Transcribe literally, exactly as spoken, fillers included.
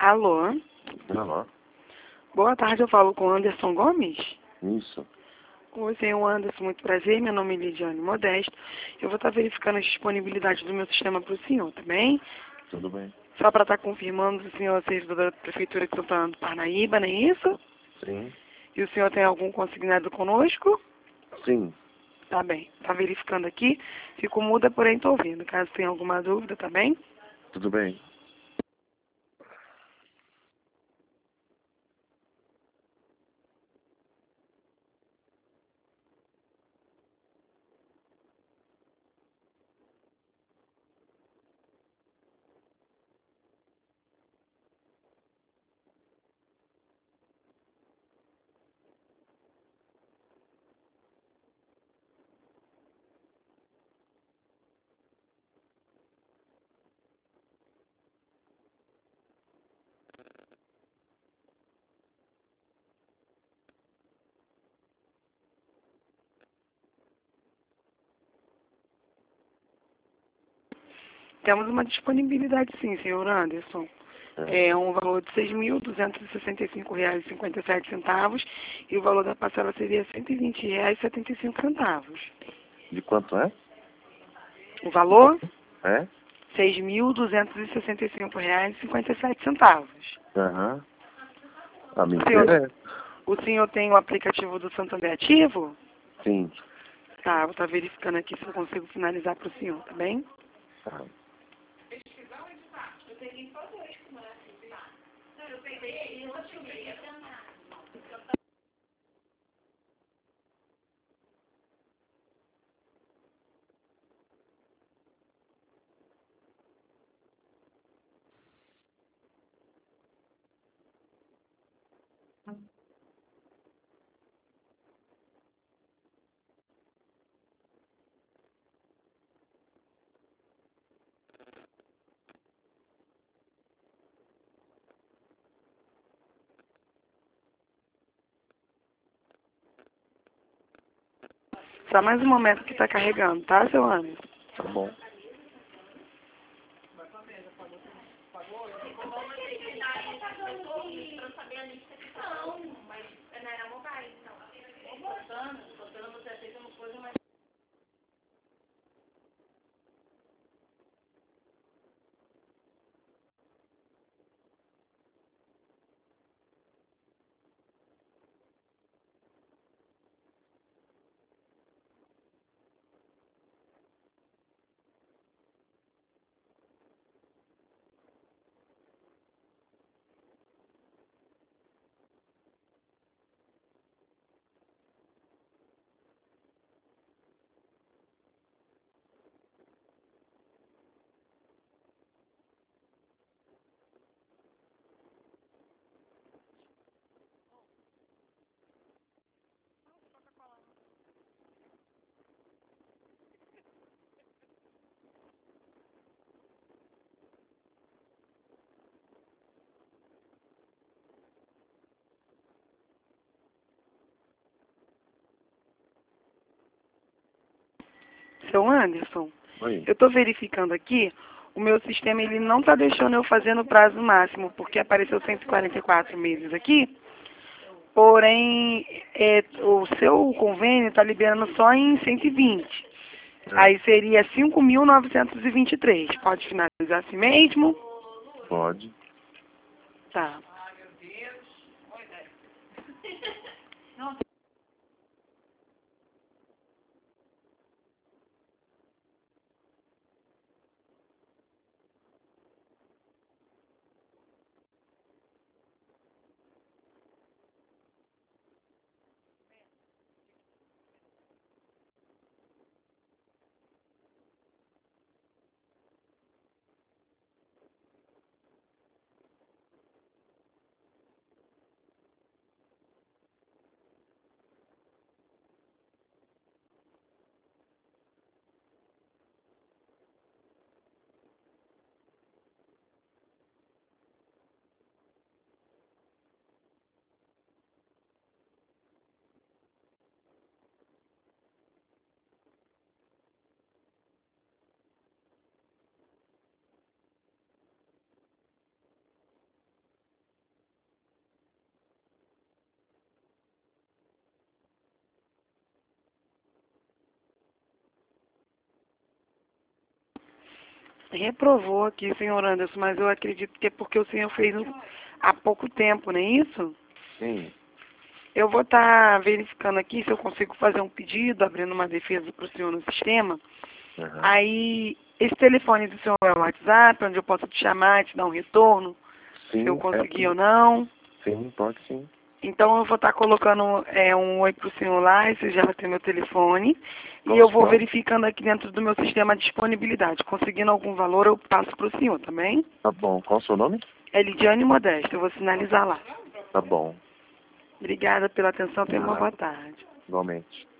Alô? Alô? Boa tarde, eu falo com Anderson Gomes. Isso. Oi, senhor Anderson, muito prazer, meu nome é Lidiane Modesto. Eu vou estar verificando a disponibilidade do meu sistema para o senhor, tá bem? Tudo bem. Só para estar confirmando se o senhor é servidor da Prefeitura de Santana do Parnaíba, não é isso? Sim. E o senhor tem algum consignado conosco? Sim. Tá bem, tá verificando aqui. Fico muda, porém estou ouvindo. Caso tenha alguma dúvida, tá bem? Tudo bem. Temos uma disponibilidade sim, senhor Anderson. É. É um valor de seis mil duzentos e sessenta e cinco reais e cinquenta e sete centavos e o valor da parcela seria cento e vinte reais e setenta e cinco centavos. De quanto é? O valor? É? seis mil duzentos e sessenta e cinco reais e cinquenta e sete centavos. Aham. A me O senhor, interessa. o senhor tem o aplicativo do Santander ativo? Sim. Tá, vou estar verificando aqui se eu consigo finalizar para o senhor, tá bem? Tá. Só mais um momento que está carregando, tá, seu Anderson? Tá bom. Seu Anderson, Oi. eu estou verificando aqui, o meu sistema ele não está deixando eu fazer no prazo máximo, porque apareceu cento e quarenta e quatro meses aqui, porém é, o seu convênio está liberando só em cento e vinte. É. Aí seria cinco mil novecentos e vinte e três. Pode finalizar assim mesmo? Pode. Tá. Reprovou aqui, senhor Anderson, mas eu acredito que é porque o senhor fez um- há pouco tempo, não é isso? Sim. Eu vou estar verificando aqui se eu consigo fazer um pedido, abrindo uma defesa para o senhor no sistema. Aham. Aí, esse telefone do senhor é o WhatsApp, onde eu posso te chamar, te dar um retorno, Sim, se eu é conseguir sim. ou não. Sim, pode sim. Então, eu vou estar colocando é, um oi para o senhor lá, e você já vai ter meu telefone. E eu Posso vou não? verificando aqui dentro do meu sistema a disponibilidade. Conseguindo algum valor, eu passo para o senhor, tá bem? Tá bom. Qual o seu nome? É Lidiane Modesto, eu vou sinalizar lá. Tá bom. Obrigada pela atenção, tenha uma boa Nada. tarde. Igualmente.